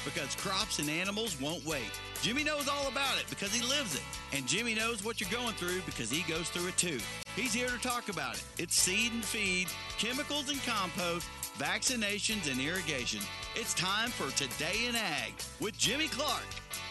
because crops and animals won't wait. Jimmy knows all about it because he lives it. And Jimmy knows what you're going through because he goes through it too. He's here to talk about it. It's seed and feed, chemicals and compost, vaccinations and irrigation. It's time for Today in Ag with Jimmy Clark.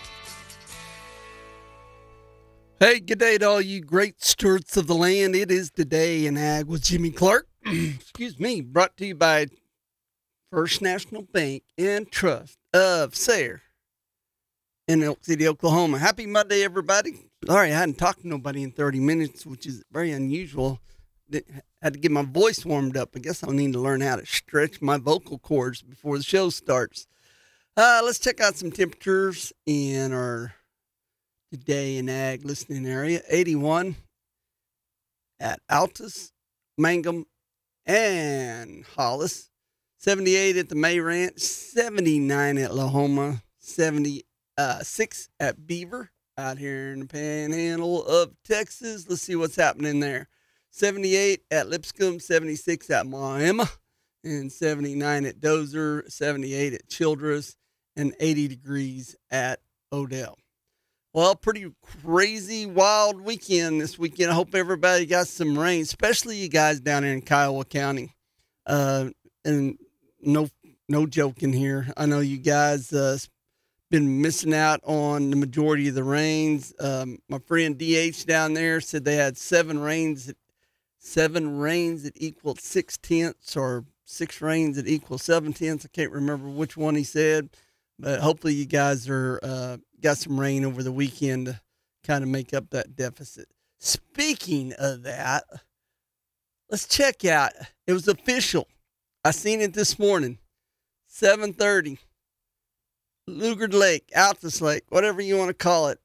Hey, good day to all you great stewards of the land. It is Today in Ag with Jimmy Clark. Excuse me, brought to you by First National Bank and Trust of Sayre in Elk City, Oklahoma. Happy Monday, everybody. Sorry, I hadn't talked to nobody in 30 minutes, which is very unusual. Had to get my voice warmed up. I guess I'll need to learn how to stretch my vocal cords before the show starts. Let's check out some temperatures in our Today in Ag listening area. 81 at Altus, Mangum, and Hollis. 78 at the May Ranch. 79 at Lahoma. 76 at Beaver out here in the panhandle of Texas. Let's see what's happening there. 78 at Lipscomb. 76 at Moama. And 79 at Dozer. 78 at Childress. And 80 degrees at Odell. Well, pretty crazy, wild weekend this weekend. I hope everybody got some rain, especially you guys down there in Kiowa County. And no joking here. I know you guys been missing out on the majority of the rains. My friend DH down there said they had seven rains that equaled 6/10, or 6 rains that equal 7/10. I can't remember which one he said. But hopefully you guys are got some rain over the weekend to kind of make up that deficit. Speaking of that, let's check out. It was official. I seen it this morning. 7:30. Lugard Lake, Altus Lake, whatever you want to call it.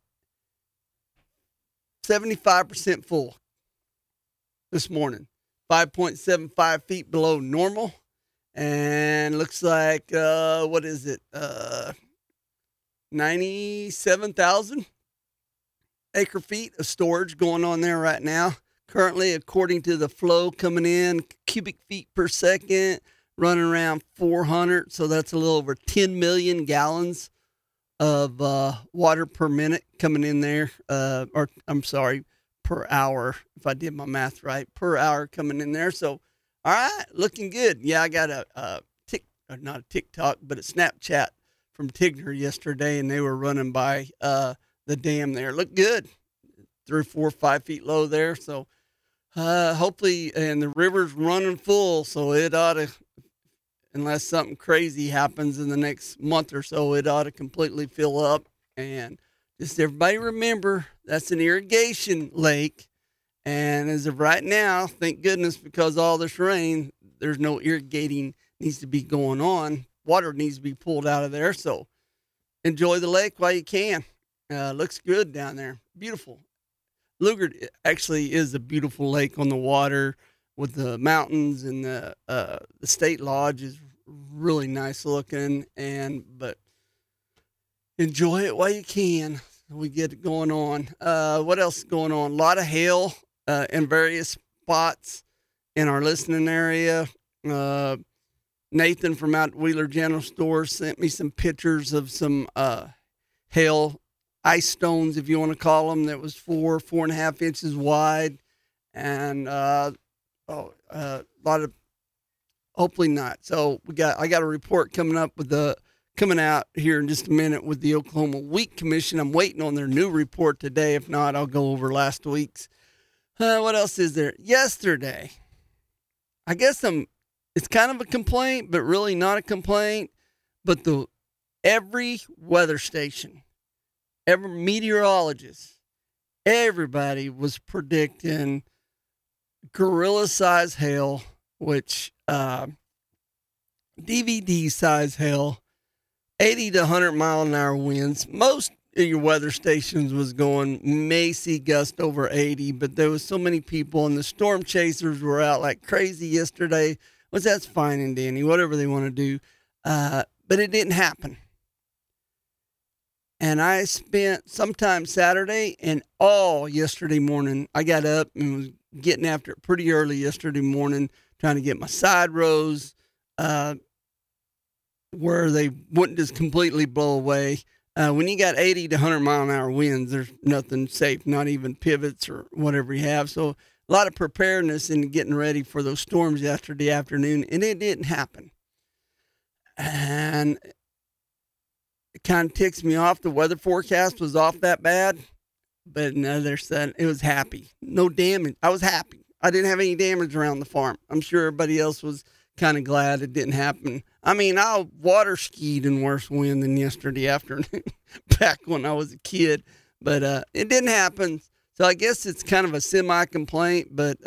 75% full this morning. 5.75 feet below normal. And looks like, what is it? 97,000 acre feet of storage going on there right now. Currently, according to the flow coming in, cubic feet per second, running around 400. So that's a little over 10 million gallons of water per minute coming in there. Or I'm sorry, per hour, if I did my math right, per hour coming in there. So, all right, looking good. Yeah, I got not a TikTok, but a Snapchat from Tigner yesterday, and they were running by the dam there. Looked good. 3, 4, 5 feet low there. So hopefully, and the river's running full, so it ought to, unless something crazy happens in the next month or so, it ought to completely fill up. And just everybody remember, that's an irrigation lake. And as of right now, thank goodness, because all this rain, there's no irrigating needs to be going on. Water needs to be pulled out of there. So enjoy the lake while you can. Looks good down there. Beautiful. Lugard actually is a beautiful lake on the water with the mountains, and the state lodge is really nice looking. But enjoy it while you can. We get it going on. What else is going on? A lot of hail in various spots in our listening area. Nathan from out Wheeler General Store sent me some pictures of some hail ice stones, if you want to call them, that was 4.5 inches wide, and a lot of, hopefully not. So I got a report coming out here in just a minute with the Oklahoma Wheat Commission. I'm waiting on their new report today. If not, I'll go over last week's. What else is there? Yesterday, I guess it's kind of a complaint, but really not a complaint. But every weather station, every meteorologist, everybody was predicting gorilla-size hail, which DVD-size hail, 80 to 100-mile-an-hour winds. Most your weather stations was going may see gust over 80, but there was so many people, and the storm chasers were out like crazy yesterday. Well, that's fine and dandy, whatever they want to do. But it didn't happen. And I spent sometime Saturday and all yesterday morning. I got up and was getting after it pretty early yesterday morning, trying to get my side rows where they wouldn't just completely blow away. When you got 80 to 100 mile an hour winds, there's nothing safe, not even pivots or whatever you have. So a lot of preparedness in getting ready for those storms yesterday afternoon, and it didn't happen. And it kind of ticks me off. The weather forecast was off that bad, but no, they're saying it was happy. No damage. I was happy. I didn't have any damage around the farm. I'm sure everybody else was kind of glad it didn't happen. I mean, I water skied in worse wind than yesterday afternoon back when I was a kid, but it didn't happen. So I guess it's kind of a semi-complaint, but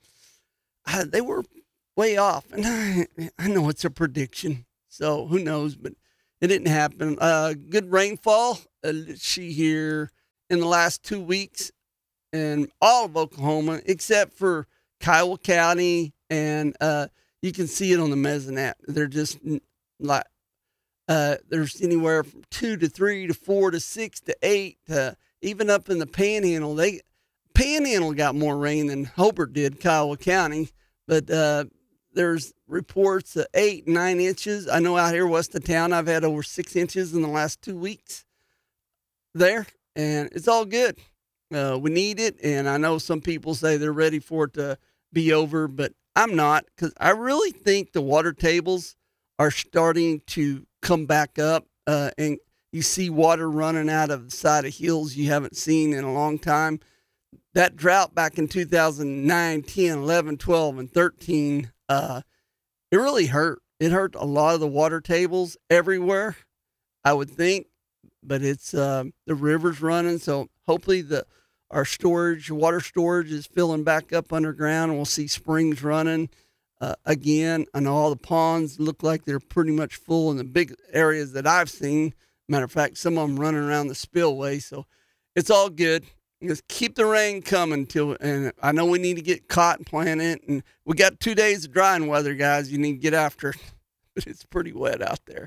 they were way off. And I know it's a prediction, so who knows, but it didn't happen. Good rainfall. Let's see here. In the last 2 weeks in all of Oklahoma, except for Kiowa County, and you can see it on the Mesonet. They're just like, there's anywhere from 2 to 3 to 4 to 6 to 8, even up in the Panhandle. Panhandle got more rain than Hobart did, Kiowa County, but there's reports of 8, 9 inches. I know out here west of town, I've had over 6 inches in the last 2 weeks there. And it's all good. We need it. And I know some people say they're ready for it to be over, but I'm not, because I really think the water tables are starting to come back up. And you see water running out of the side of hills you haven't seen in a long time. That drought back in 2009, 10, 11, 12, and 13, it really hurt. It hurt a lot of the water tables everywhere, I would think. But it's the river's running, so hopefully our water storage is filling back up underground, and we'll see springs running again. I know all the ponds look like they're pretty much full in the big areas that I've seen. Matter of fact, some of them running around the spillway, so it's all good. Just keep the rain coming and I know we need to get cotton planted, and we got 2 days of drying weather, guys. You need to get after it, but it's pretty wet out there.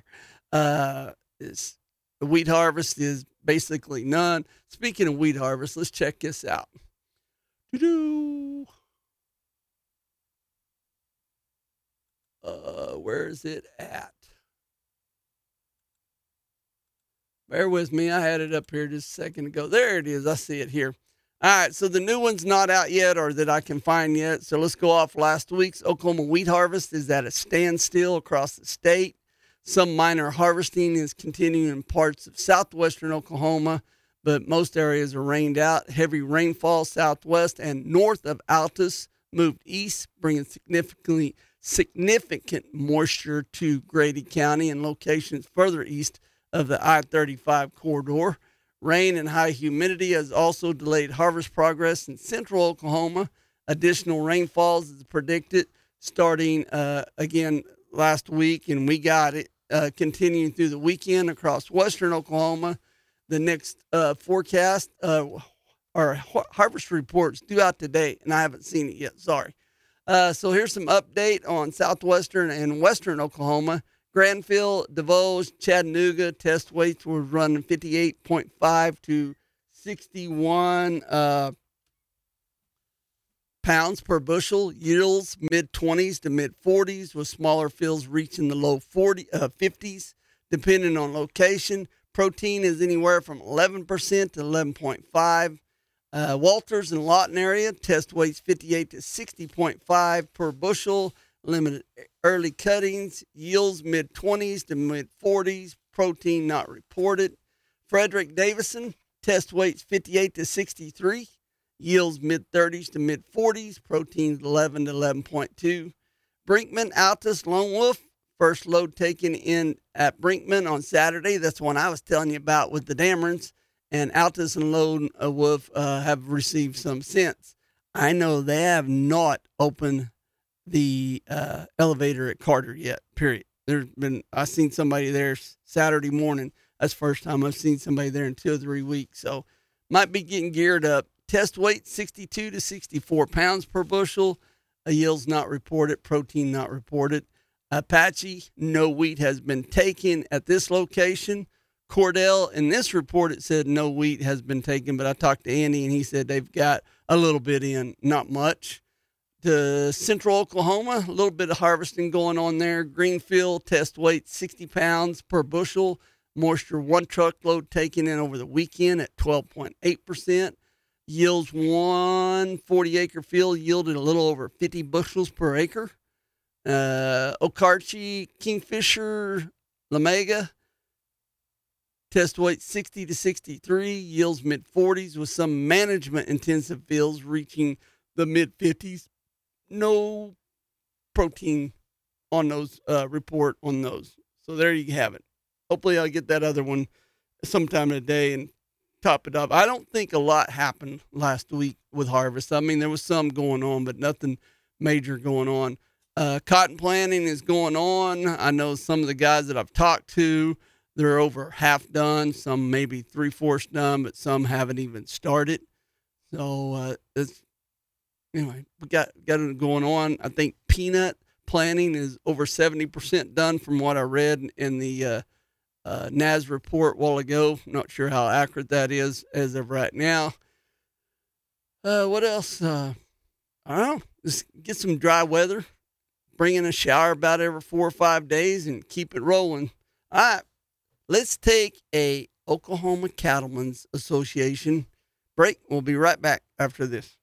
The wheat harvest is basically none. Speaking of wheat harvest, let's check this out. Where is it at? Bear with me. I had it up here just a second ago. There it is. I see it here. All right. So the new one's not out yet, or that I can find yet. So let's go off last week's. Oklahoma wheat harvest is at a standstill across the state. Some minor harvesting is continuing in parts of southwestern Oklahoma, but most areas are rained out. Heavy rainfall southwest and north of Altus moved east, bringing significant moisture to Grady County and locations further east of the I-35 corridor. Rain and high humidity has also delayed harvest progress in central Oklahoma. Additional rainfalls is predicted starting again last week, and we got it continuing through the weekend across western Oklahoma. The next forecast or harvest reports due out today, and I haven't seen it yet. Sorry. So here's some update on southwestern and western Oklahoma. Granville, DeVos, Chattanooga, test weights were running 58.5 to 61 pounds per bushel. Yields mid-20s to mid-40s, with smaller fields reaching the low 50s, depending on location. Protein is anywhere from 11% to 11.5. Walters and Lawton area, test weights 58 to 60.5 per bushel. Limited early cuttings, yields mid-20s to mid-40s, protein not reported. Frederick Davison, test weights 58 to 63, yields mid-30s to mid-40s, proteins 11 to 11.2. Brinkman, Altus, Lone Wolf, first load taken in at Brinkman on Saturday. That's one I was telling you about with the Damerons, and Altus and Lone Wolf have received some since. I know they have not opened the elevator at Carter yet, period. I've seen somebody there Saturday morning. That's the first time I've seen somebody there in 2 or 3 weeks. So might be getting geared up. Test weight 62 to 64 pounds per bushel. Yields not reported, protein not reported. Apache, no wheat has been taken at this location. Cordell, in this report, it said no wheat has been taken, but I talked to Andy and he said they've got a little bit in, not much. to central Oklahoma, a little bit of harvesting going on there. Greenfield, test weight 60 pounds per bushel. Moisture, 1 truckload taken in over the weekend at 12.8%. Yields, 1 40-acre field yielded a little over 50 bushels per acre. Okarche, Kingfisher, Lamega, test weight 60 to 63, yields mid-40s with some management-intensive fields reaching the mid-50s. No protein on those, report on those. So there you have it. Hopefully I'll get that other one sometime today and top it up. I don't think a lot happened last week with harvest. I mean, there was some going on, but nothing major going on. Cotton planting is going on. I know some of the guys that I've talked to, they're over half done, some maybe 3/4 done, but some haven't even started. So anyway, we got it going on. I think peanut planting is over 70% done from what I read in the NAS report a while ago. Not sure how accurate that is as of right now. What else? I don't know. Just get some dry weather. Bring in a shower about every 4 or 5 days and keep it rolling. All right. Let's take a Oklahoma Cattlemen's Association break. We'll be right back after this.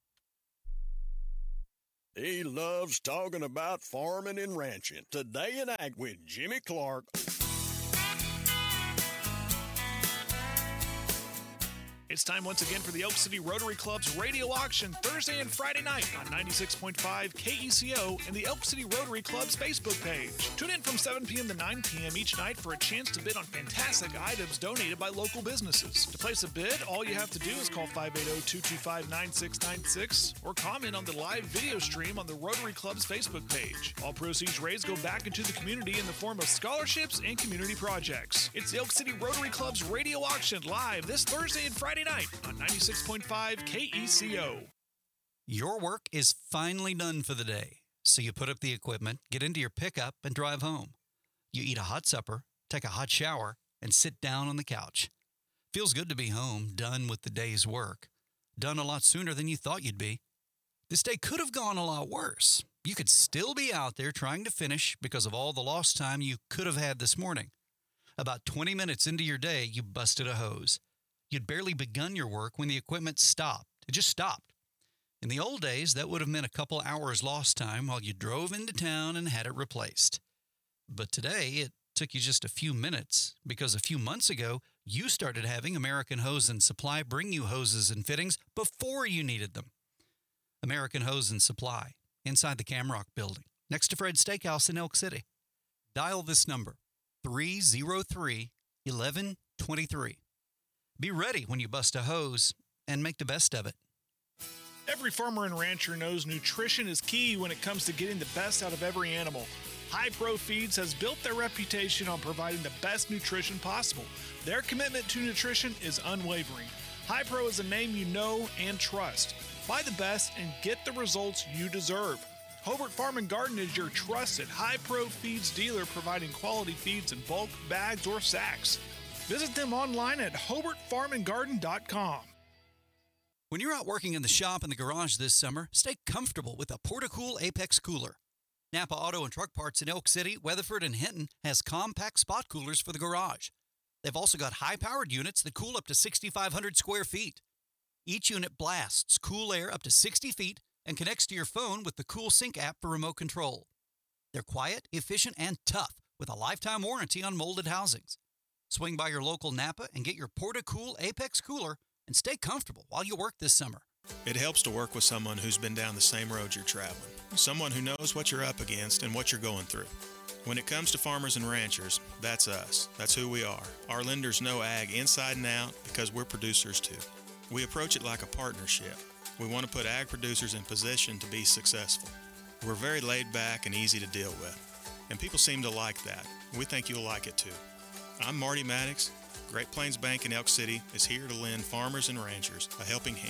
He loves talking about farming and ranching. Today in Ag with Jimmy Clark. It's time once again for the Elk City Rotary Club's radio auction Thursday and Friday night on 96.5 KECO and the Elk City Rotary Club's Facebook page. Tune in from 7 p.m. to 9 p.m. each night for a chance to bid on fantastic items donated by local businesses. To place a bid, all you have to do is call 580-225-9696 or comment on the live video stream on the Rotary Club's Facebook page. All proceeds raised go back into the community in the form of scholarships and community projects. It's the Elk City Rotary Club's radio auction live this Thursday and Friday night on 96.5 KECO. Your work is finally done for the day, so you put up the equipment, get into your pickup, and drive home. You eat a hot supper, take a hot shower, and sit down on the couch. Feels good to be home, done with the day's work. Done a lot sooner than you thought you'd be. This day could have gone a lot worse. You could still be out there trying to finish because of all the lost time you could have had this morning. About 20 minutes into your day, you busted a hose. You'd barely begun your work when the equipment stopped. It just stopped. In the old days, that would have meant a couple hours lost time while you drove into town and had it replaced. But today, it took you just a few minutes because a few months ago, you started having American Hose and Supply bring you hoses and fittings before you needed them. American Hose and Supply, inside the Camrock building, next to Fred's Steakhouse in Elk City. Dial this number, 303-1123. Be ready when you bust a hose and make the best of it. Every farmer and rancher knows nutrition is key when it comes to getting the best out of every animal. High Pro Feeds has built their reputation on providing the best nutrition possible. Their commitment to nutrition is unwavering. High Pro is a name you know and trust. Buy the best and get the results you deserve. Hobart Farm and Garden is your trusted High Pro Feeds dealer, providing quality feeds in bulk, bags, or sacks. Visit them online at hobartfarmandgarden.com. When you're out working in the shop and the garage this summer, stay comfortable with a Portacool Apex cooler. Napa Auto and Truck Parts in Elk City, Weatherford, and Hinton has compact spot coolers for the garage. They've also got high-powered units that cool up to 6,500 square feet. Each unit blasts cool air up to 60 feet and connects to your phone with the CoolSync app for remote control. They're quiet, efficient, and tough with a lifetime warranty on molded housings. Swing by your local Napa and get your Portacool Apex cooler and stay comfortable while you work this summer. It helps to work with someone who's been down the same road you're traveling, someone who knows what you're up against and what you're going through. When it comes to farmers and ranchers, that's us. That's who we are. Our lenders know ag inside and out because we're producers too. We approach it like a partnership. We want to put ag producers in position to be successful. We're very laid back and easy to deal with, and people seem to like that. We think you'll like it too. I'm Marty Maddox. Great Plains Bank in Elk City is here to lend farmers and ranchers a helping hand.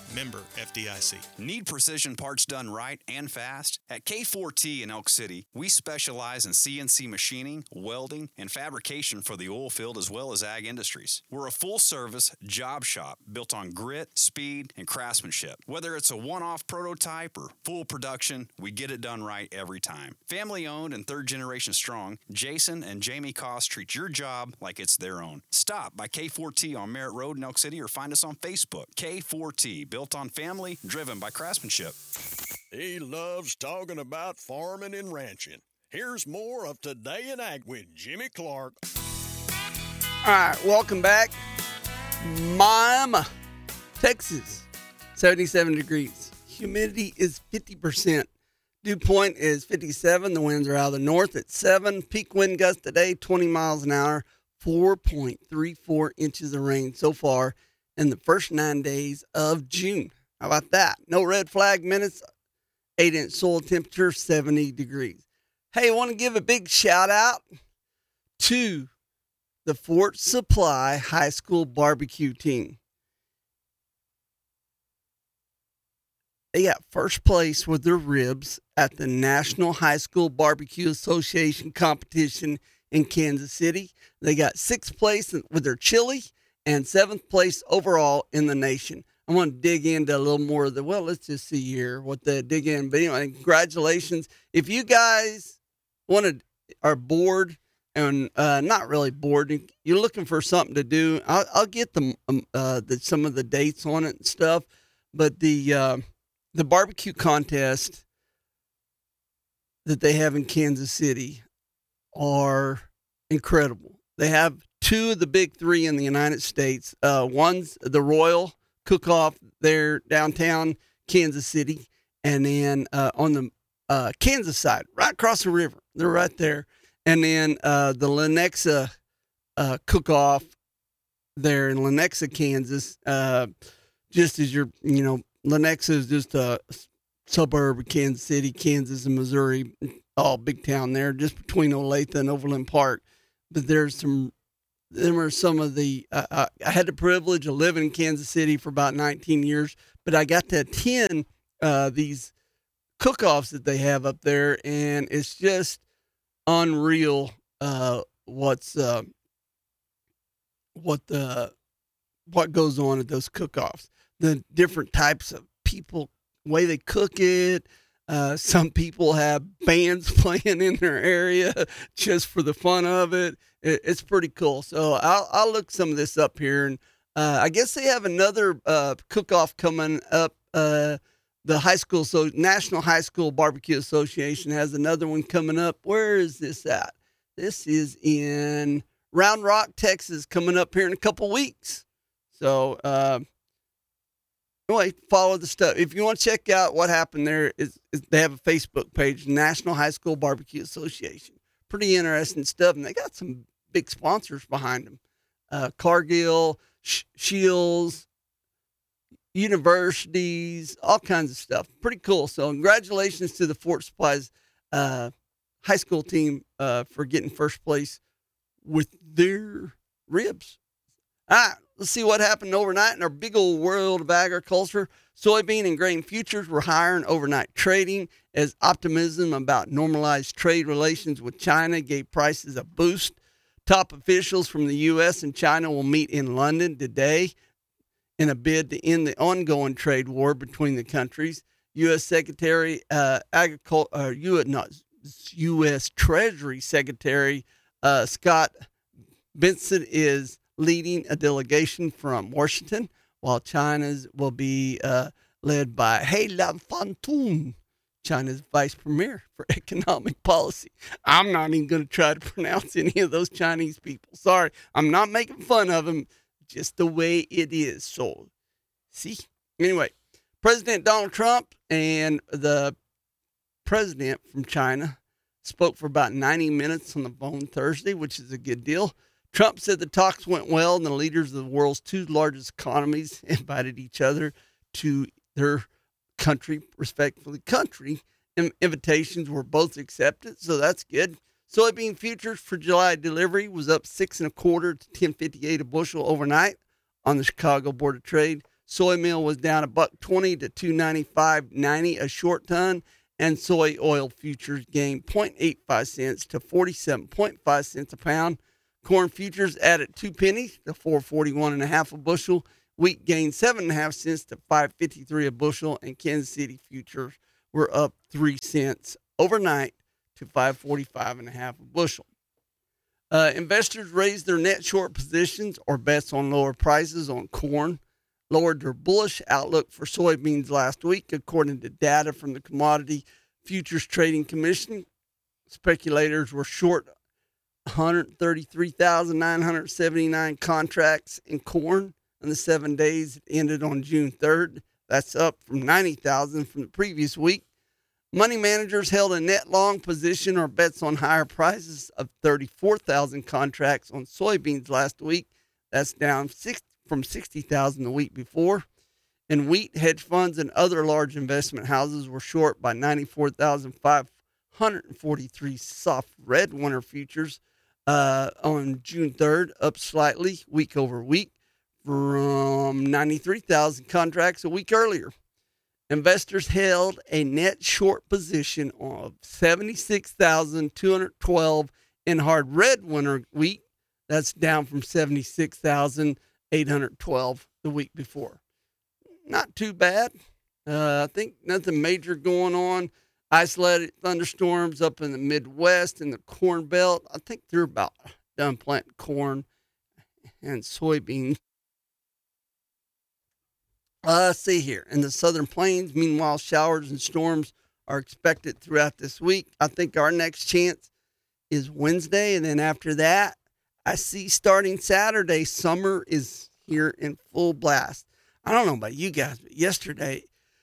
Member FDIC. Need precision parts done right and fast? At K4T in Elk City, we specialize in CNC machining, welding, and fabrication for the oil field as well as ag industries. We're a full-service job shop built on grit, speed, and craftsmanship. Whether it's a one-off prototype or full production, we get it done right every time. Family-owned and third generation strong, Jason and Jamie Koss treat your job like it's their own. Stop by K4T on Merritt Road in Elk City or find us on Facebook. K4T, built on family, driven by craftsmanship. He loves talking about farming and ranching. Here's more of Today in Ag with Jimmy Clark. All right, welcome back. Miami, Texas, 77 degrees. Humidity is 50%. Dew point is 57. The winds are out of the north at 7. Peak wind gust today, 20 miles an hour. 4.34 inches of rain so far in the first 9 days of June. How about that? No red flag minutes, 8-inch soil temperature, 70 degrees. Hey, I want to give a big shout out to the Fort Supply High School barbecue team. They got first place with their ribs at the National High School Barbecue Association competition in Kansas City. They got 6th place with their chili and 7th place overall in the nation. I want to dig into a little more of the, well, let's just see here what they dig in. But anyway, congratulations. If you guys are bored and not really bored, you're looking for something to do, I'll get some of the dates on it and stuff. But the barbecue contest that they have in Kansas City are incredible. They have 2 of the big 3 in the United States. One's the Royal Cook-Off there downtown Kansas City, and then on the Kansas side, right across the river, they're right there. And then the Lenexa Cook-Off there in Lenexa, Kansas. Just as Lenexa is just a suburb of Kansas City, Kansas and Missouri, all big town there, just between Olathe and Overland Park. But there are some of the, I had the privilege of living in Kansas City for about 19 years, but I got to attend these cook-offs that they have up there, and it's just unreal what goes on at those cook-offs. The different types of people, way they cook it. Some people have bands playing in their area just for the fun of it. It's pretty cool. So I'll look some of this up here. And I guess they have another cook-off coming up. The National High School Barbecue Association has another one coming up. Where is this at? This is in Round Rock, Texas, coming up here in a couple weeks. So anyway, follow the stuff. If you want to check out what happened there, is they have a Facebook page, National High School Barbecue Association. Pretty interesting stuff, and they got some big sponsors behind them. Cargill, Shields, universities, all kinds of stuff. Pretty cool. So congratulations to the Fort Supply's high school team for getting first place with their ribs. All right, let's see what happened overnight in our big old world of agriculture. Soybean and grain futures were higher in overnight trading as optimism about normalized trade relations with China gave prices a boost. Top officials from the U.S. and China will meet in London today in a bid to end the ongoing trade war between the countries. U.S. Secretary U.S. Treasury Secretary Scott Bessent is leading a delegation from Washington, while China's will be led by He Lanfantun, China's vice premier for economic policy. I'm not even going to try to pronounce any of those Chinese people. Sorry, I'm not making fun of them, just the way it is. So, see? Anyway, President Donald Trump and the president from China spoke for about 90 minutes on the phone Thursday, which is a good deal. Trump said the talks went well and the leaders of the world's 2 largest economies invited each other to their respectfully country. Invitations were both accepted, so that's good. Soybean futures for July delivery was up 6 1/4 to $10.58 a bushel overnight on the Chicago Board of Trade. Soy meal was down $1.20 to $295.90 a short ton, and soy oil futures gained 0.85 cents to 47.5 cents a pound. Corn futures added 2 pennies to 441.5 a bushel. Wheat gained 7.5 cents to 5.53 a bushel, and Kansas City futures were up 3 cents overnight to 5.45.5 a bushel. Investors raised their net short positions or bets on lower prices on corn, lowered their bullish outlook for soybeans last week, according to data from the Commodity Futures Trading Commission. Speculators were short 133,979 contracts in corn in the 7 days that ended on June 3rd. That's up from 90,000 from the previous week. Money managers held a net long position or bets on higher prices of 34,000 contracts on soybeans last week. That's down from 60,000 the week before. In wheat, hedge funds and other large investment houses were short by 94,543 soft red winter futures on June 3rd, up slightly week over week from 93,000 contracts a week earlier. Investors held a net short position of 76,212 in hard red winter wheat. That's down from 76,812 the week before. Not too bad. I think nothing major going on. Isolated thunderstorms up in the Midwest and the Corn Belt. I think they're about done planting corn and soybeans. Let's see here. In the Southern Plains, meanwhile, showers and storms are expected throughout this week. I think our next chance is Wednesday, and then after that, I see starting Saturday, summer is here in full blast. I don't know about you guys, but yesterday,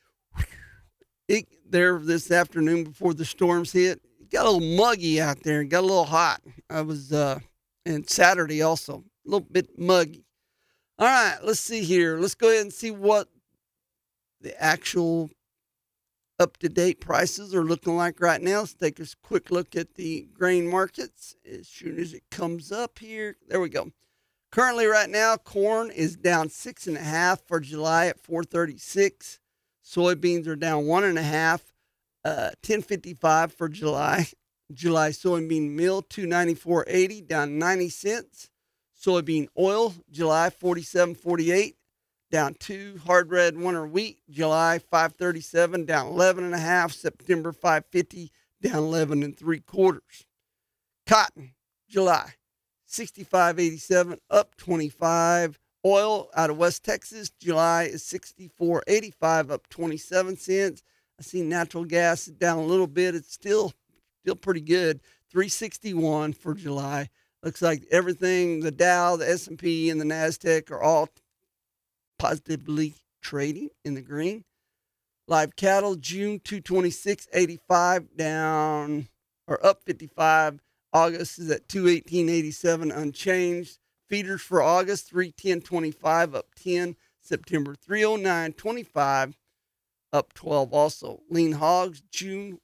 this afternoon before the storms hit, it got a little muggy out there and got a little hot. I was, and Saturday also, a little bit muggy. All right, let's see here. Let's go ahead and see what the actual up-to-date prices are looking like right now. Let's take a quick look at the grain markets as soon as it comes up here. There we go. Currently right now, corn is down 6.5 for July at 436. Soybeans are down 1.5, 10.55 for July. July soybean meal 294.80, down 90 cents. Soybean oil, July 47.48, down 2. Hard red winter wheat, July 5.37, down 11.5. September 5.50, down 11 3/4. Cotton, July 65.87, up 25. Oil out of West Texas, July is 64.85, up 27 cents. I see natural gas is down a little bit. It's still pretty good. 361 for July. Looks like everything, the Dow, the S&P, and the NASDAQ are all positively trading in the green. Live cattle, June 226.85, down or up 55. August is at 218.87, unchanged. Feeders for August, 310.25, up 10. September, 309.25, up 12 also. Lean hogs, June,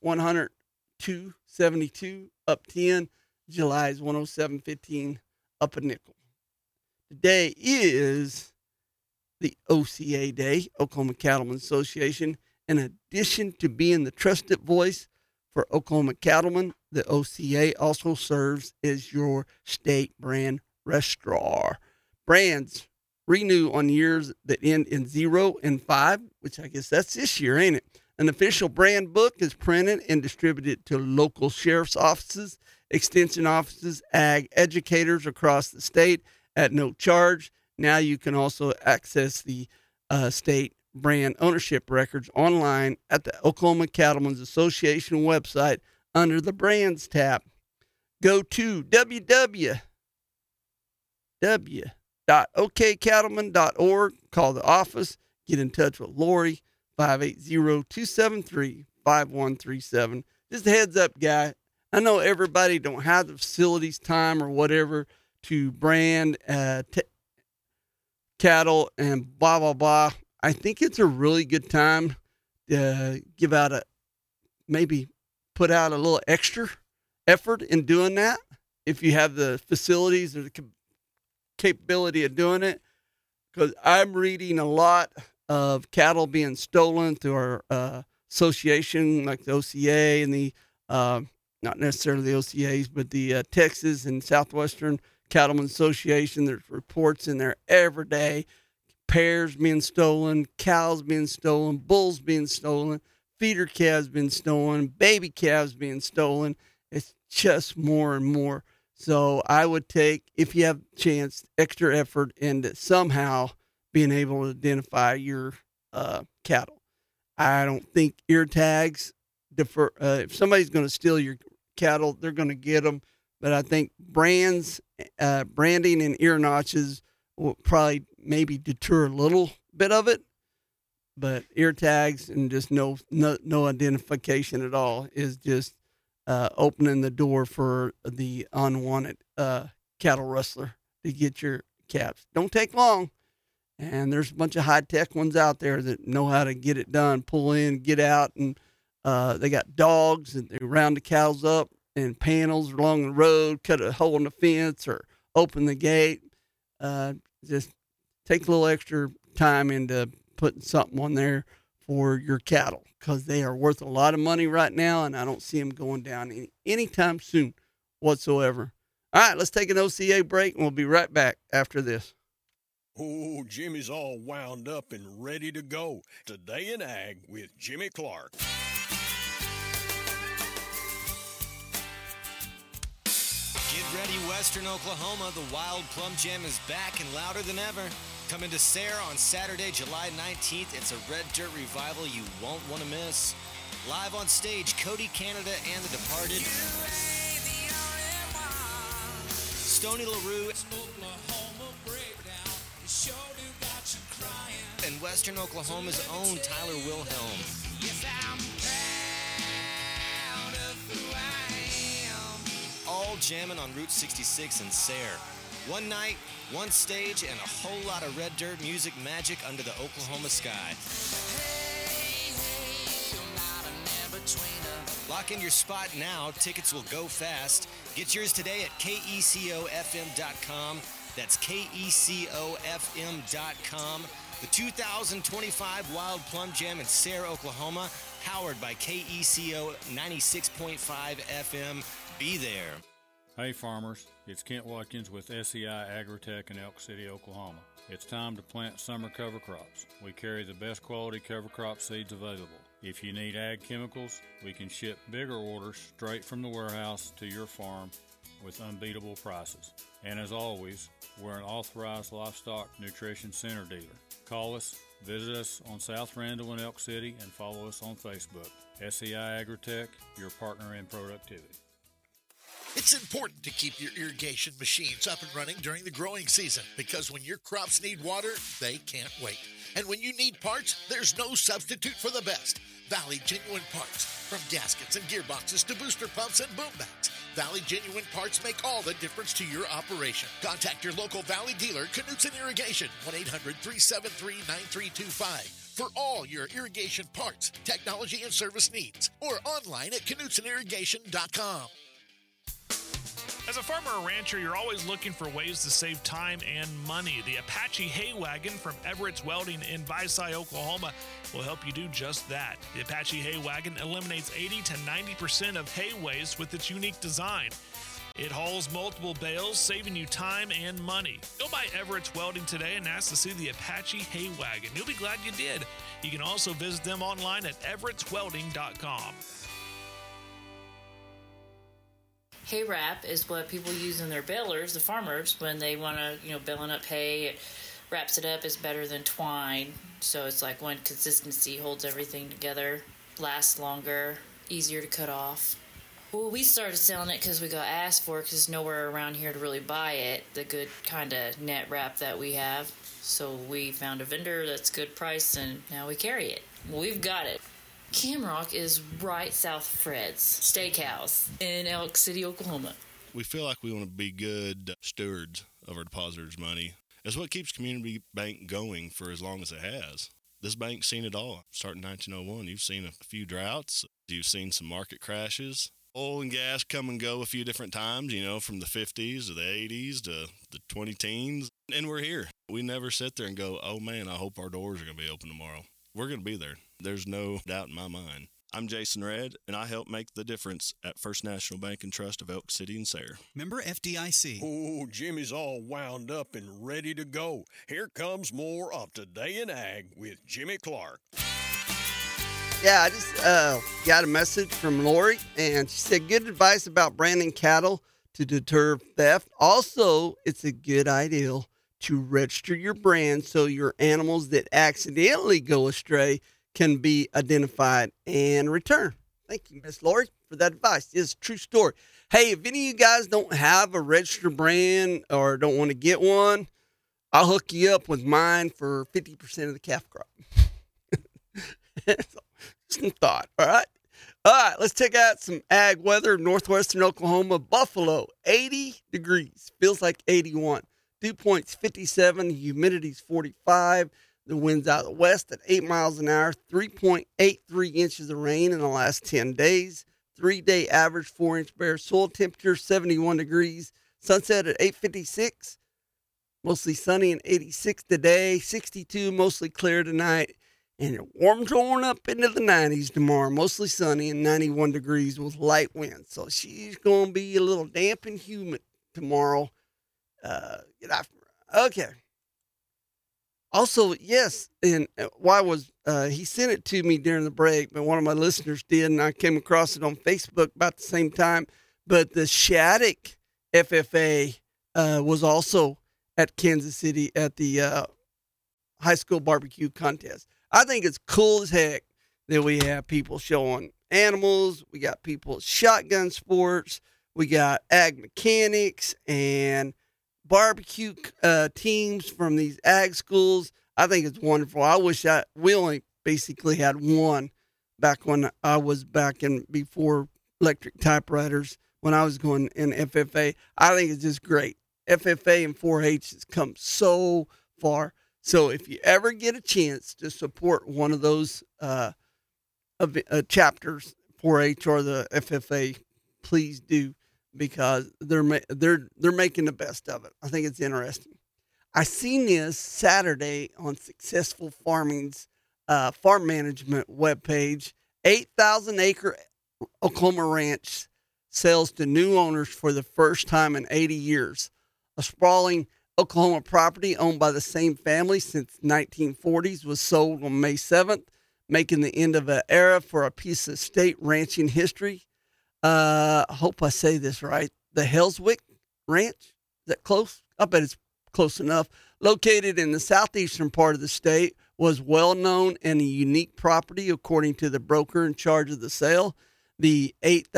102.72, up 10. July is 107.15, up a nickel. Today is the OCA Day, Oklahoma Cattlemen's Association. In addition to being the trusted voice for Oklahoma cattlemen, the OCA also serves as your state brand registrar. Brands renew on years that end in 0 and 5, which I guess that's this year, ain't it? An official brand book is printed and distributed to local sheriff's offices, extension offices, ag educators across the state at no charge. Now you can also access the state brand ownership records online at the Oklahoma Cattlemen's Association website under the Brands tab. Go to www.okcattleman.org. Call the office. Get in touch with Lori, 580-273-5137. Just a heads up, guy. I know everybody don't have the facilities, time, or whatever to brand cattle and blah, blah, blah. I think it's a really good time to give out maybe put out a little extra effort in doing that. If you have the facilities or the capability of doing it, because I'm reading a lot of cattle being stolen through our association, like the OCA and the not necessarily the OCAs, but the Texas and Southwestern Cattlemen's Association. There's reports in there every day. Pairs being stolen, cows being stolen, bulls being stolen, feeder calves being stolen, baby calves being stolen. It's just more and more. So I would take, if you have a chance, extra effort into somehow being able to identify your cattle. I don't think ear tags defer. If somebody's going to steal your cattle, they're going to get them. But I think branding and ear notches will probably maybe deter a little bit of it. But ear tags and just no identification at all is just opening the door for the unwanted cattle rustler to get your calves. Don't take long. And there's a bunch of high-tech ones out there that know how to get it done, pull in, get out, and they got dogs and they round the cows up and panels along the road, cut a hole in the fence or open the gate. Just take a little extra time into putting something on there for your cattle because they are worth a lot of money right now, and I don't see them going down anytime soon whatsoever. All right, let's take an OCA break, and we'll be right back after this. Oh, Jimmy's all wound up and ready to go. Today in Ag with Jimmy Clark. Get ready, Western Oklahoma. The Wild Plum Jam is back and louder than ever. Coming to Sayre on Saturday, July 19th. It's a red dirt revival you won't want to miss. Live on stage, Cody Canada and The Departed. Stoney LaRue. And Western Oklahoma's own Tyler Wilhelm. Yes, I'm proud of who I am. All jamming on Route 66 in Sayre. One night, one stage, and a whole lot of red dirt music magic under the Oklahoma sky. Lock in your spot now. Tickets will go fast. Get yours today at KECOFM.com. That's KECOFM.com. The 2025 Wild Plum Jam in Sayre, Oklahoma, powered by KECO 96.5 FM. Be there. Hey farmers, it's Kent Watkins with SEI Agritech in Elk City, Oklahoma. It's time to plant summer cover crops. We carry the best quality cover crop seeds available. If you need ag chemicals, we can ship bigger orders straight from the warehouse to your farm with unbeatable prices. And as always, we're an authorized livestock nutrition center dealer. Call us, visit us on South Randall in Elk City, and follow us on Facebook. SEI Agritech, your partner in productivity. It's important to keep your irrigation machines up and running during the growing season because when your crops need water, they can't wait. And when you need parts, there's no substitute for the best. Valley Genuine Parts. From gaskets and gearboxes to booster pumps and boom bags, Valley Genuine Parts make all the difference to your operation. Contact your local Valley dealer, Knutson Irrigation, 1-800-373-9325. For all your irrigation parts, technology, and service needs. Or online at KnutsenIrrigation.com. As a farmer or rancher, you're always looking for ways to save time and money. The Apache Hay Wagon from Everett's Welding in Visay, Oklahoma will help you do just that. The Apache Hay Wagon eliminates 80 to 90% of hay waste with its unique design. It hauls multiple bales, saving you time and money. Go by Everett's Welding today and ask to see the Apache Hay Wagon. You'll be glad you did. You can also visit them online at everettswelding.com. Hay wrap is what people use in their balers, the farmers, when they want to, baling up hay. It wraps it up. Is better than twine. So it's like one consistency, holds everything together, lasts longer, easier to cut off. Well, we started selling it because we got asked for it because there's nowhere around here to really buy it, the good kind of net wrap that we have. So we found a vendor that's good price, and now we carry it. We've got it. Camrock is right south of Fred's Steakhouse in Elk City, Oklahoma. We feel like we want to be good stewards of our depositors' money. It's what keeps Community Bank going for as long as it has. This bank's seen it all. Starting in 1901, you've seen a few droughts. You've seen some market crashes. Oil and gas come and go a few different times, from the 50s to the 80s to the 20 teens. And we're here. We never sit there and go, oh man, I hope our doors are going to be open tomorrow. We're going to be there. There's no doubt in my mind. I'm Jason Redd, and I help make the difference at First National Bank and Trust of Elk City and Sayre. Member FDIC. Oh, Jimmy's all wound up and ready to go. Here comes more of Today in Ag with Jimmy Clark. Yeah, I just got a message from Lori, and she said good advice about branding cattle to deter theft. Also, it's a good idea to register your brand so your animals that accidentally go astray can be identified and returned. Thank you, Miss Lori, for that advice. It's a true story. Hey, if any of you guys don't have a registered brand or don't want to get one, I'll hook you up with mine for 50% of the calf crop. Some thought, all right? All right, let's check out some ag weather. Northwestern Oklahoma, Buffalo, 80 degrees. Feels like 81. Dew point's 57. Humidity's 45. The wind's out of the west at 8 miles an hour. 3.83 inches of rain in the last 10 days. 3-day average 4-inch bare soil temperature, 71 degrees. Sunset at 8:56. Mostly sunny and 86 today. 62, mostly clear tonight. And it warms on up into the 90s tomorrow. Mostly sunny and 91 degrees with light winds. So she's going to be a little damp and humid tomorrow. Get after her. Okay. Also, yes, and he sent it to me during the break, but one of my listeners did, and I came across it on Facebook about the same time. But the Shattuck FFA was also at Kansas City at the high school barbecue contest. I think it's cool as heck that we have people showing animals. We got people at shotgun sports. We got ag mechanics and barbecue teams from these ag schools. I think it's wonderful. I wish we only basically had one back when I was before electric typewriters, when I was going in FFA. I think it's just great. FFA and 4-H has come so far. So if you ever get a chance to support one of those chapters, 4-H or the FFA, please do, because they're making the best of it. I think it's interesting. I seen this Saturday on Successful Farming's farm management webpage. 8,000-acre Oklahoma ranch sells to new owners for the first time in 80 years. A sprawling Oklahoma property owned by the same family since 1940s was sold on May 7th, making the end of an era for a piece of state ranching history. I hope I say this right. The Hellswick Ranch, is that close? I bet it's close enough. Located in the southeastern part of the state, was well known and a unique property according to the broker in charge of the sale. The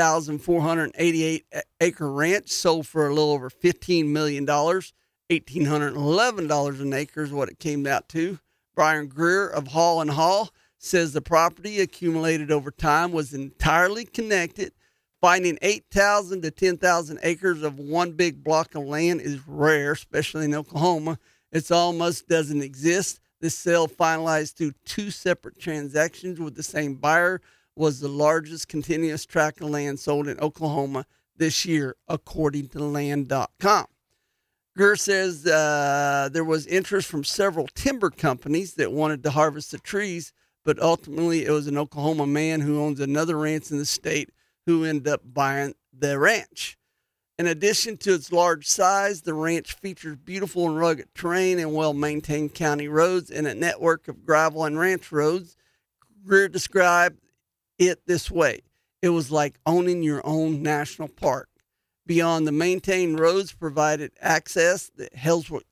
8,488 acre ranch sold for a little over $15 million. $1,811 an acre is what it came out to. Brian Greer of Hall & Hall says the property accumulated over time was entirely connected. Finding 8,000 to 10,000 acres of one big block of land is rare, especially in Oklahoma. It almost doesn't exist. This sale, finalized through 2 separate transactions with the same buyer, was the largest continuous tract of land sold in Oklahoma this year, according to Land.com. Greer says there was interest from several timber companies that wanted to harvest the trees, but ultimately it was an Oklahoma man who owns another ranch in the state who ended up buying the ranch. In addition to its large size, the ranch features beautiful and rugged terrain and well-maintained county roads and a network of gravel and ranch roads. Greer described it this way: it was like owning your own national park. Beyond the maintained roads provided access, the Hellswick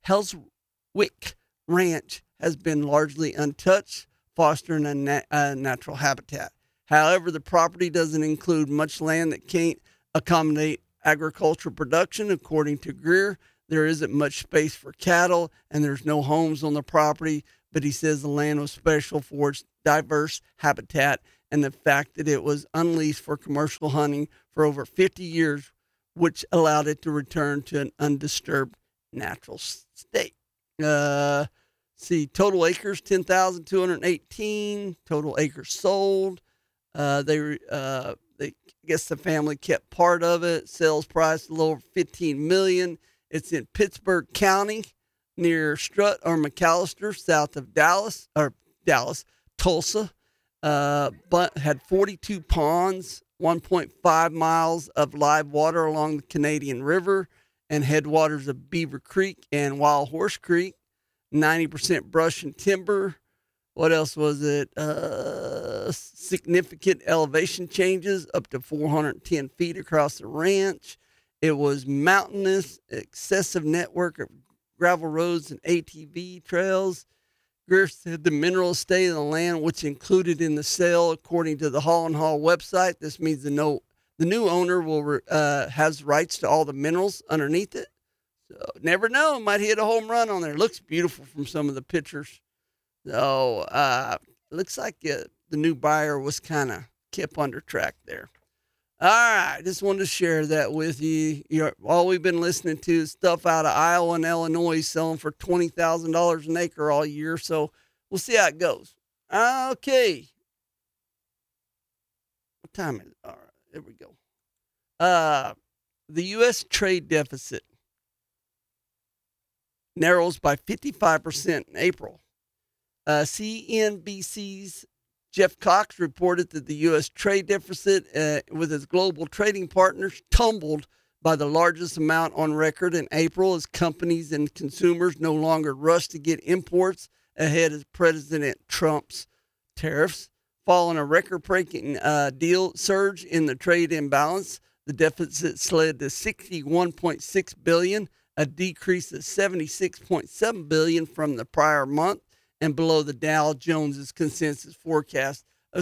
Ranch has been largely untouched, fostering a natural habitat. However, the property doesn't include much land that can't accommodate agricultural production. According to Greer, there isn't much space for cattle and there's no homes on the property, but he says the land was special for its diverse habitat and the fact that it was unleased for commercial hunting for over 50 years, which allowed it to return to an undisturbed natural state. Total acres, 10,218. Total acres sold. I guess the family kept part of it. Sales price a little over $15 million. It's in Pittsburgh County near Strutt or McAllister, south of Dallas, Tulsa. But had 42 ponds, 1.5 miles of live water along the Canadian River and headwaters of Beaver Creek and Wild Horse Creek. 90% brush and timber. What else was it? Significant elevation changes up to 410 feet across the ranch. It was mountainous, excessive network of gravel roads and ATV trails. Greer said the mineral state of the land, which included in the sale, according to the Hall and Hall website, this means the new owner will has rights to all the minerals underneath it. So never know, might hit a home run on there. Looks beautiful from some of the pictures. So looks like the new buyer was kind of kept under track there. All right, just wanted to share that with you. All we've been listening to is stuff out of Iowa and Illinois selling for $20,000 an acre all year. So we'll see how it goes. Okay. What time is it? All right, there we go. The U.S. trade deficit narrows by 55% in April. CNBC's Jeff Cox reported that the U.S. trade deficit with its global trading partners tumbled by the largest amount on record in April as companies and consumers no longer rush to get imports ahead of President Trump's tariffs. Following a record-breaking deal surge in the trade imbalance, the deficit slid to $61.6 billion, a decrease of $76.7 billion from the prior month, and below the Dow Jones's consensus forecast of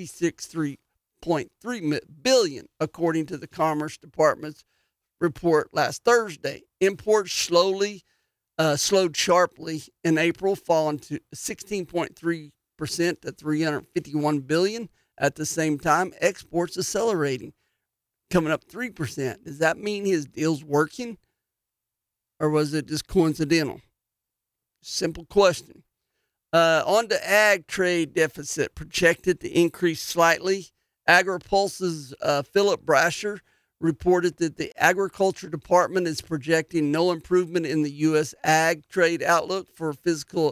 $66.3 billion, according to the Commerce Department's report last Thursday. Imports slowed sharply in April, falling to 16.3% to $351 billion. At the same time, exports accelerating, coming up 3%. Does that mean his deal's working, or was it just coincidental? Simple question. On to ag trade deficit projected to increase slightly. AgriPulse's Philip Brasher reported that the Agriculture Department is projecting no improvement in the U.S. ag trade outlook for fiscal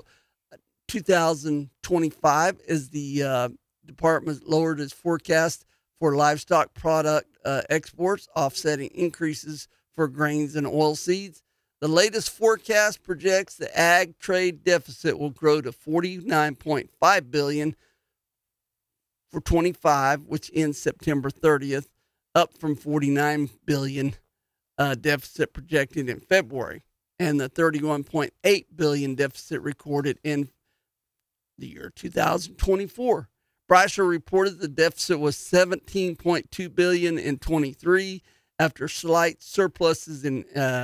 2025 as the department lowered its forecast for livestock product exports, offsetting increases for grains and oilseeds. The latest forecast projects the ag trade deficit will grow to $49.5 billion for 25, which ends September 30th, up from $49 billion deficit projected in February, and the $31.8 billion deficit recorded in the year 2024. Brasher reported the deficit was $17.2 billion in 23 after slight surpluses in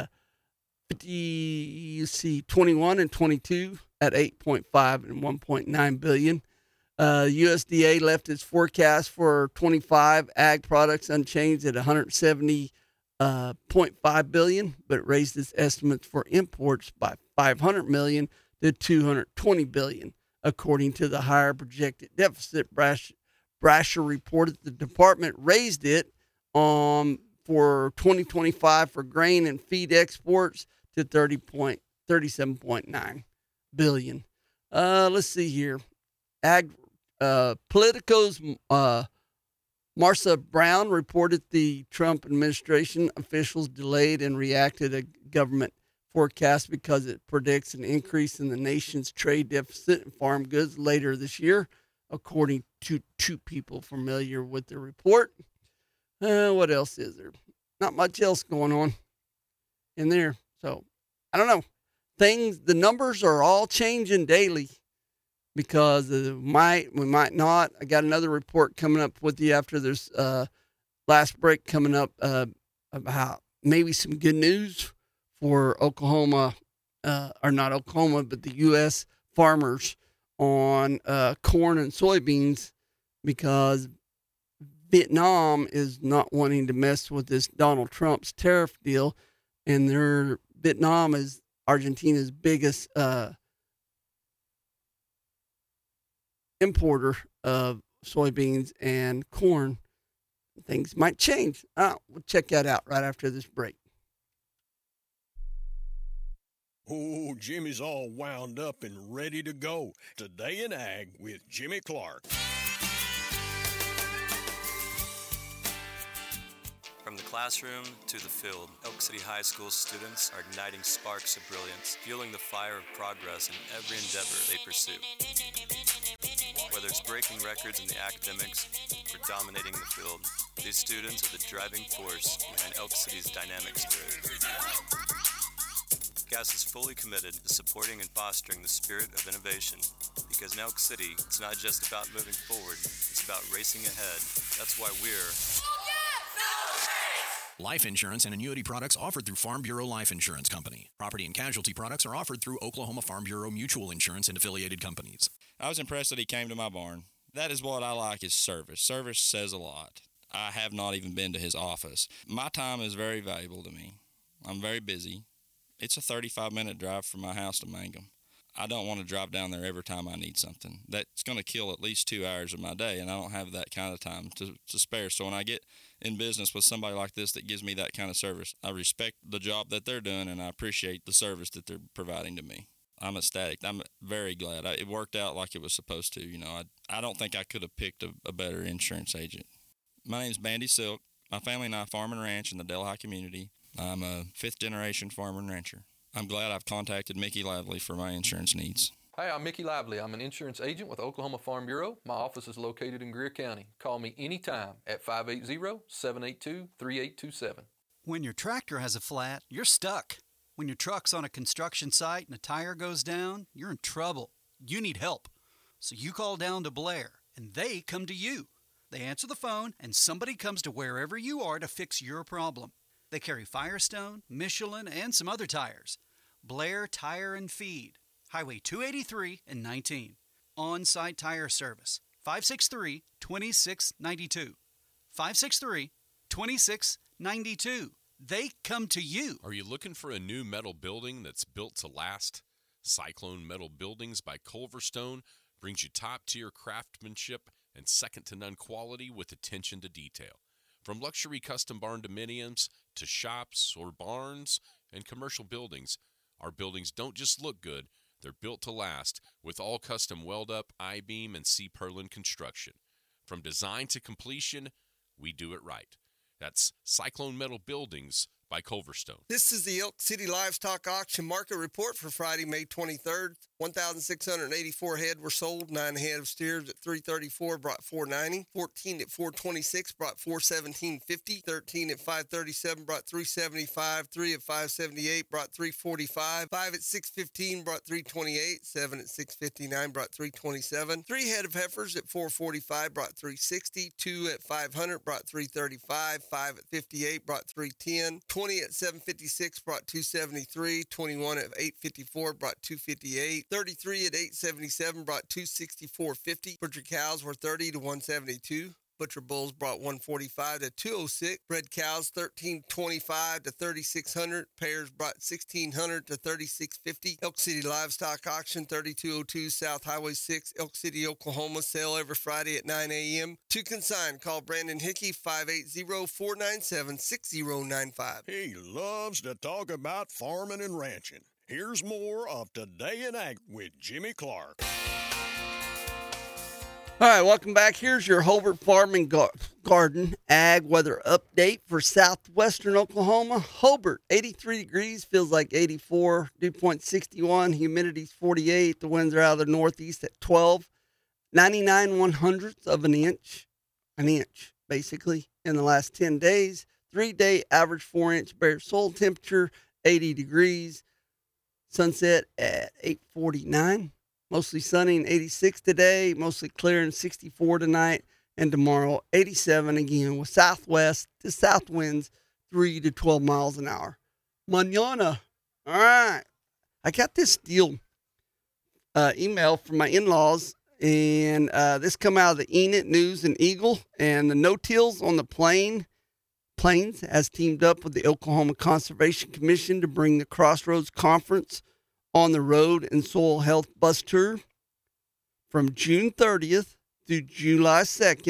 21 and 22 at 8.5 and 1.9 billion. USDA left its forecast for 25 ag products unchanged at 170.5 billion, but raised its estimates for imports by 500 million to 220 billion. According to the higher projected deficit, Brasher reported the department raised it for 2025 for grain and feed exports to 37.9 billion. Let's see here. Politico's Marcia Brown reported the Trump administration officials delayed and reacted a government forecast because it predicts an increase in the nation's trade deficit in farm goods later this year, according to two people familiar with the report. What else is there? Not much else going on in there. So I don't know. The numbers are all changing daily because we might not. I got another report coming up with you after this last break coming up about maybe some good news for Oklahoma, or not Oklahoma, but the U.S. farmers on corn and soybeans, because Vietnam is not wanting to mess with this Donald Trump's tariff deal, and Vietnam is Argentina's biggest importer of soybeans and corn. Things might change. We'll check that out right after this break. Oh, Jimmy's all wound up and ready to go. Today in Ag with Jimmy Clark. From the classroom to the field, Elk City High School students are igniting sparks of brilliance, fueling the fire of progress in every endeavor they pursue. Whether it's breaking records in the academics or dominating the field, these students are the driving force behind Elk City's dynamic spirit. GAS is fully committed to supporting and fostering the spirit of innovation, because in Elk City, it's not just about moving forward, it's about racing ahead. That's why we're Life insurance and annuity products offered through Farm Bureau Life Insurance Company. Property and casualty products are offered through Oklahoma Farm Bureau Mutual Insurance and affiliated companies. I was impressed that he came to my barn. That is what I like, is service. Service says a lot. I have not even been to his office. My time is very valuable to me. I'm very busy. It's a 35-minute drive from my house to Mangum. I don't want to drive down there every time I need something. That's going to kill at least 2 hours of my day, and I don't have that kind of time to spare. So when I get in business with somebody like this that gives me that kind of service, I respect the job that they're doing, and I appreciate the service that they're providing to me. I'm ecstatic. I'm very glad. It worked out like it was supposed to. You know, I don't think I could have picked a better insurance agent. My name's Bandy Silk. My family and I farm and ranch in the Delhi community. I'm a fifth-generation farmer and rancher. I'm glad I've contacted Mickey Lively for my insurance needs. Hi, I'm Mickey Lively. I'm an insurance agent with Oklahoma Farm Bureau. My office is located in Greer County. Call me anytime at 580-782-3827. When your tractor has a flat, you're stuck. When your truck's on a construction site and a tire goes down, you're in trouble. You need help. So you call down to Blair, and they come to you. They answer the phone, and somebody comes to wherever you are to fix your problem. They carry Firestone, Michelin, and some other tires. Blair Tire and Feed, Highway 283 and 19. On-site tire service, 563-2692. 563-2692. They come to you. Are you looking for a new metal building that's built to last? Cyclone Metal Buildings by Culverstone brings you top-tier craftsmanship and second-to-none quality with attention to detail. From luxury custom barn dominiums to shops or barns and commercial buildings, our buildings don't just look good, they're built to last with all custom weld-up, I-beam, and C-purlin construction. From design to completion, we do it right. That's Cyclone Metal Buildings by Culverstone. This is the Elk City Livestock Auction Market Report for Friday, May 23rd. 1,684 head were sold. 9 head of steers at $334 brought $490. 14 at $426 brought $417.50. 13 at $537 brought $375. 3 at $578 brought $345. 5 at $615 brought $328. 7 at $659 brought $327. 3 head of heifers at $445 brought $360. 2 at $500 brought $335. 5 at $58 brought $310. 20 at $756 brought $273. 21 at $854 brought $258. 33 at $877 brought $264.50. Butcher cows were $30 to $172. Butcher bulls brought $145 to $206. Bred cows $1325 to $3,600. Pairs brought $1,600 to $3,650. Elk City Livestock Auction 3202 South Highway 6, Elk City, Oklahoma. Sale every Friday at 9 a.m. To consign, call Brandon Hickey 580-497-6095. He loves to talk about farming and ranching. Here's more of Today in Ag with Jimmy Clark. All right, welcome back. Here's your Hobart Farm and Garden Ag weather update for southwestern Oklahoma. Hobart, 83 degrees, feels like 84. Dew point 61, humidity's 48. The winds are out of the northeast at 12. 99 1/100ths of an inch basically, in the last 10 days. 3-day average 4-inch bare soil temperature, 80 degrees. Sunset at 8:49. Mostly sunny and 86 today. Mostly clear and 64 tonight. And tomorrow, 87 again with southwest to south winds, 3 to 12 miles an hour. Mañana. All right. I got this deal email from my in-laws. And this come out of the Enid News and Eagle. And the no-tills on the Plains has teamed up with the Oklahoma Conservation Commission to bring the Crossroads Conference on the Road and Soil Health Bus Tour from June 30th through July 2nd.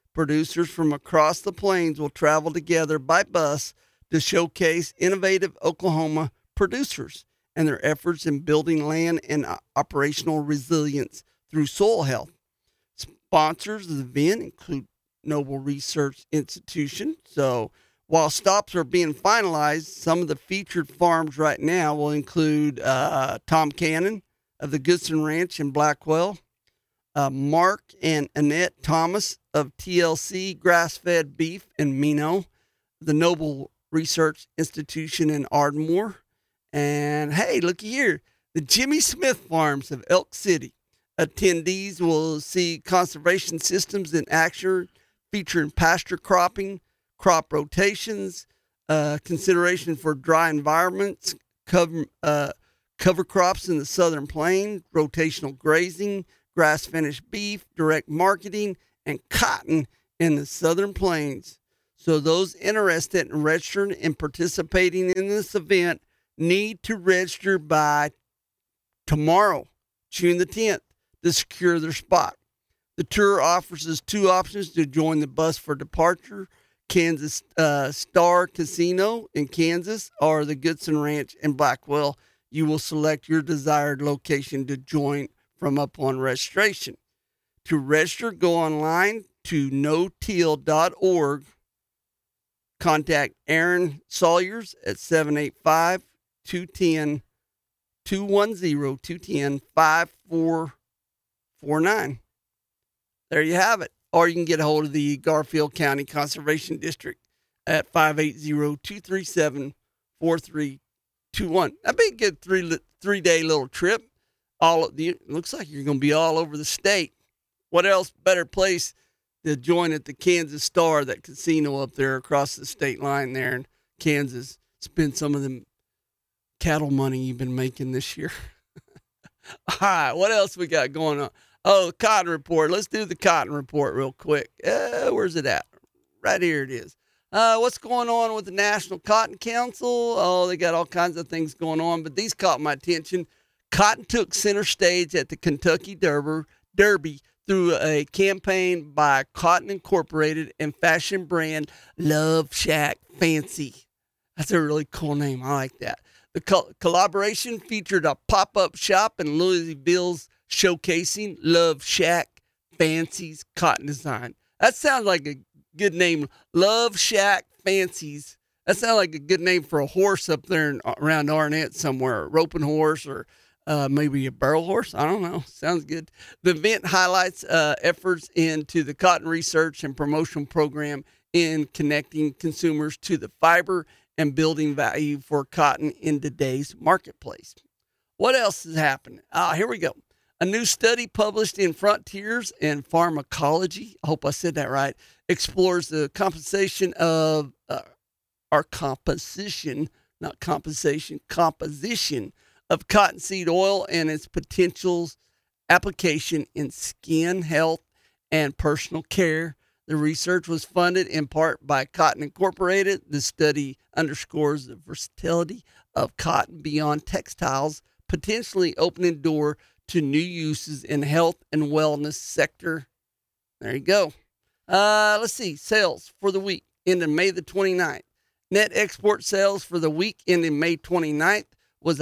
Producers from across the plains will travel together by bus to showcase innovative Oklahoma producers and their efforts in building land and operational resilience through soil health. Sponsors of the event include Noble Research Institution. So while stops are being finalized, some of the featured farms right now will include Tom Cannon of the Goodson Ranch in Blackwell, Mark and Annette Thomas of TLC Grass-Fed Beef in Mino, the Noble Research Institution in Ardmore, and hey, looky here, the Jimmy Smith Farms of Elk City. Attendees will see conservation systems in action featuring pasture cropping, crop rotations, consideration for dry environments, cover crops in the southern plain, rotational grazing, grass-finished beef, direct marketing, and cotton in the southern plains. So those interested in registering and participating in this event need to register by tomorrow, June the 10th, to secure their spot. The tour offers us two options to join the bus for departure: Kansas Star Casino in Kansas or the Goodson Ranch in Blackwell. You will select your desired location to join from upon registration. To register, go online to noteal.org. Contact Aaron Sawyers at 785-210-5449. There you have it. Or you can get a hold of the Garfield County Conservation District at 580-237-4321. That'd be a good three-day little trip. Looks like you're going to be all over the state. What else better place to join at the Kansas Star, that casino up there across the state line there in Kansas? Spend some of the cattle money you've been making this year. All right, what else we got going on? Oh, the cotton report. Let's do the cotton report real quick. Where's it at? Right here it is. What's going on with the National Cotton Council? Oh, they got all kinds of things going on, but these caught my attention. Cotton took center stage at the Kentucky Derby through a campaign by Cotton Incorporated and fashion brand Love Shack Fancy. That's a really cool name. I like that. The collaboration featured a pop-up shop in Louisville's showcasing Love Shack Fancy's cotton design. That sounds like a good name. Love Shack Fancies. That sounds like a good name for a horse up there around Arnett somewhere, a roping horse or maybe a barrel horse. I don't know. Sounds good. The event highlights efforts into the cotton research and promotion program in connecting consumers to the fiber and building value for cotton in today's marketplace. What else is happening? Here we go. A new study published in Frontiers in Pharmacology, I hope I said that right, explores the composition of composition of cottonseed oil and its potential application in skin health and personal care. The research was funded in part by Cotton Incorporated. The study underscores the versatility of cotton beyond textiles, potentially opening the door to new uses in health and wellness sector. There you go. Let's see. Sales for the week ending May the 29th. Net export sales for the week ending May 29th was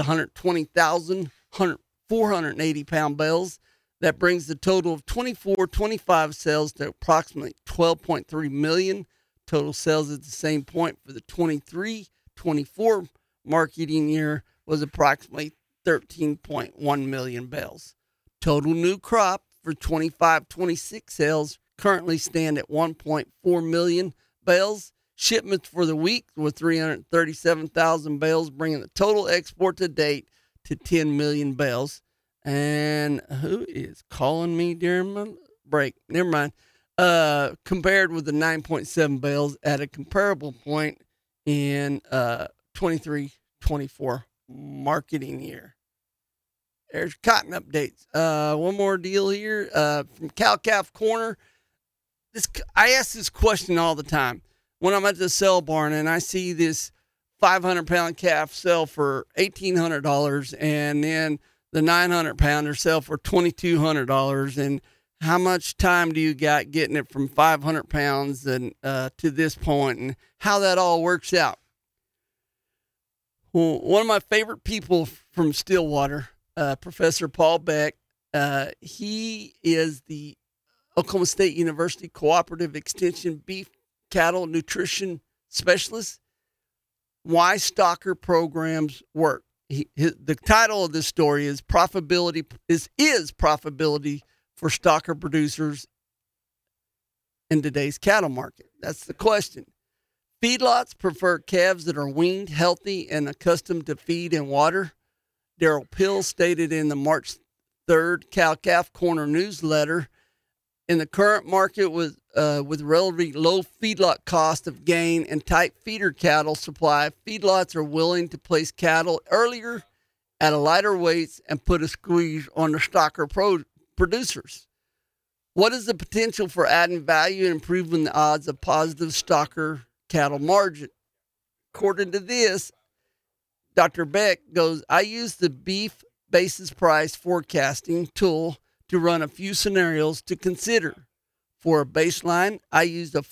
120,480 pound bales. That brings the total of 24-25 sales to approximately 12.3 million. Total sales at the same point for the 23-24 marketing year was approximately 13.1 million bales. Total new crop for 25-26 sales currently stand at 1.4 million bales. Shipments for the week were 337,000 bales, bringing the total export to date to 10 million bales. And who is calling me during my break? Never mind. Compared with the 9.7 bales at a comparable point in 23-24 marketing year. There's cotton updates. One more deal here from Cow-Calf Corner. I ask this question all the time when I'm at the sale barn and I see this 500-pound calf sell for $1,800 and then the 900-pounder sell for $2,200. And how much time do you got getting it from 500 pounds and to this point, and how that all works out. Well, one of my favorite people from Stillwater, Professor Paul Beck, he is the Oklahoma State University Cooperative Extension Beef Cattle Nutrition Specialist. Why stocker programs work. The title of this story is profitability for stocker producers in today's cattle market. That's the question. Feedlots prefer calves that are weaned, healthy, and accustomed to feed and water. Daryl Pill stated in the March 3rd Cow-Calf Corner newsletter, in the current market with relatively low feedlot cost of gain and tight feeder cattle supply, feedlots are willing to place cattle earlier at a lighter weights and put a squeeze on the stocker producers. What is the potential for adding value and improving the odds of positive stocker cattle margin? According to this, Dr. Beck goes, I use the beef basis price forecasting tool to run a few scenarios to consider. For a baseline, I used a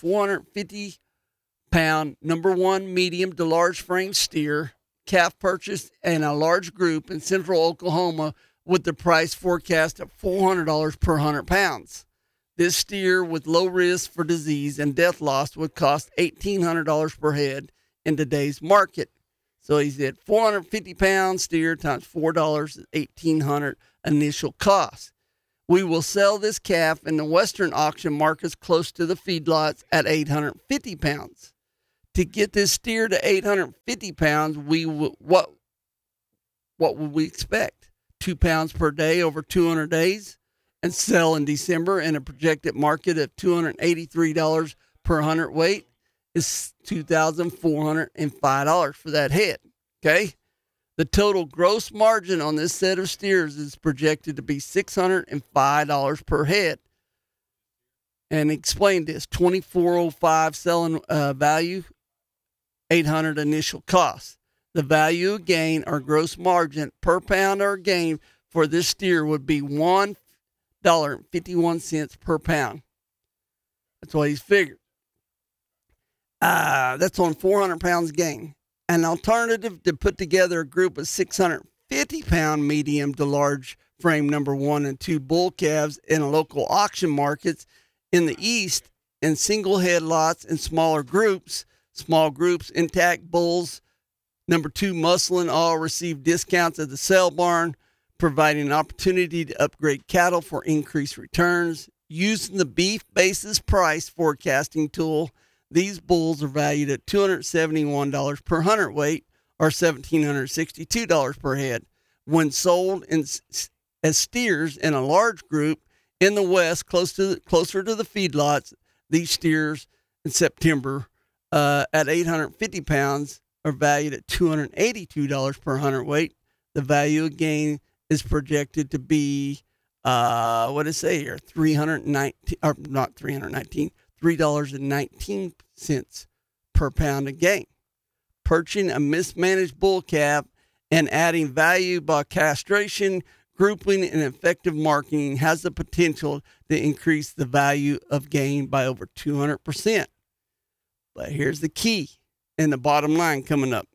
450-pound number one medium to large frame steer, calf purchased in a large group in central Oklahoma with the price forecast at $400 per 100 pounds. This steer with low risk for disease and death loss would cost $1,800 per head in today's market. So he said 450-pound steer times $4 is $1,800 initial cost. We will sell this calf in the western auction markets close to the feedlots at 850 pounds. To get this steer to 850 pounds, what would we expect? 2 pounds per day over 200 days, and sell in December in a projected market of $283 per hundredweight is $2,405 for that head. Okay. The total gross margin on this set of steers is projected to be $605 per head. And explain this: $2,405 selling value, $800 initial cost. The value gain or gross margin per pound or gain for this steer would be $1.51 per pound. That's what he's figured. That's on 400 pounds gain. An alternative to put together a group of 650-pound medium to large frame number 1 and 2 bull calves in local auction markets in the East in single head lots and smaller groups. Small groups, intact bulls, number 2 muscle all receive discounts at the sale barn, providing an opportunity to upgrade cattle for increased returns. Using the beef basis price forecasting tool, these bulls are valued at $271 per hundredweight or $1,762 per head. When sold as steers in a large group in the West, closer to the feedlots, these steers in September at 850 pounds are valued at $282 per hundredweight. The value again is projected to be, what does it say here? $3.19 per pound of gain. Purchasing a mismanaged bull calf and adding value by castration, grouping, and effective marketing has the potential to increase the value of gain by over 200%. But here's the key and the bottom line coming up.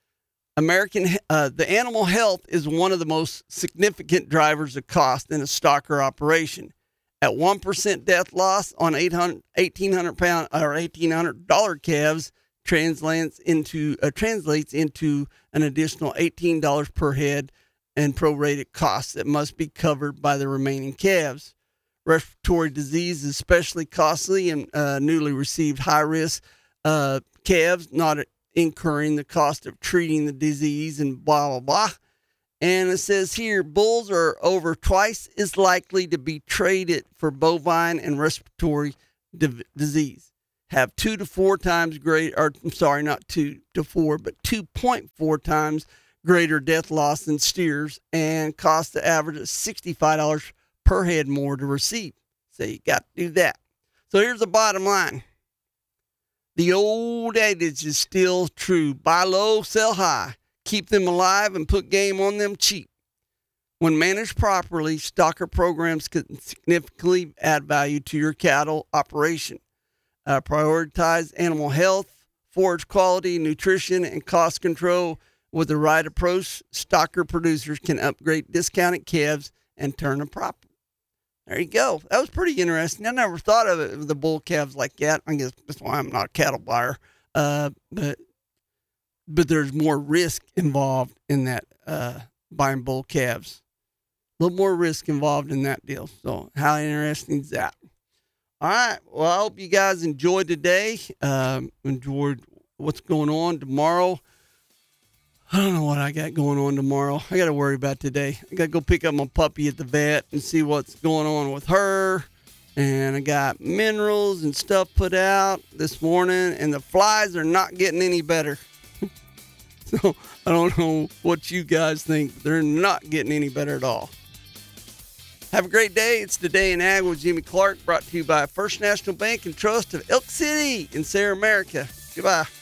The animal health is one of the most significant drivers of cost in a stocker operation. At 1% death loss on $1,800 or $1,800 calves translates into an additional $18 per head and prorated costs that must be covered by the remaining calves. Respiratory disease is especially costly in newly received high-risk calves, not incurring the cost of treating the disease and blah, blah, blah. And it says here, bulls are over twice as likely to be traded for bovine and respiratory disease. Have 2 to 4 times greater, or I'm sorry, not 2 to 4, but 2.4 times greater death loss than steers, and cost the average of $65 per head more to receive. So you got to do that. So here's the bottom line. The old adage is still true. Buy low, sell high. Keep them alive and put game on them cheap. When managed properly, stocker programs can significantly add value to your cattle operation. Prioritize animal health, forage quality, nutrition, and cost control. With the right approach, stocker producers can upgrade discounted calves and turn a profit. There you go. That was pretty interesting. I never thought of it with the bull calves like that. I guess that's why I'm not a cattle buyer. But there's more risk involved in that buying bull calves. A little more risk involved in that deal. So how interesting is that? All right. Well, I hope you guys enjoyed today. Enjoyed what's going on tomorrow. I don't know what I got going on tomorrow. I got to worry about today. I got to go pick up my puppy at the vet and see what's going on with her. And I got minerals and stuff put out this morning, and the flies are not getting any better. So I don't know what you guys think. They're not getting any better at all. Have a great day. It's Today in Ag with Jimmy Clark, brought to you by First National Bank and Trust of Elk City in Sarah, America. Goodbye.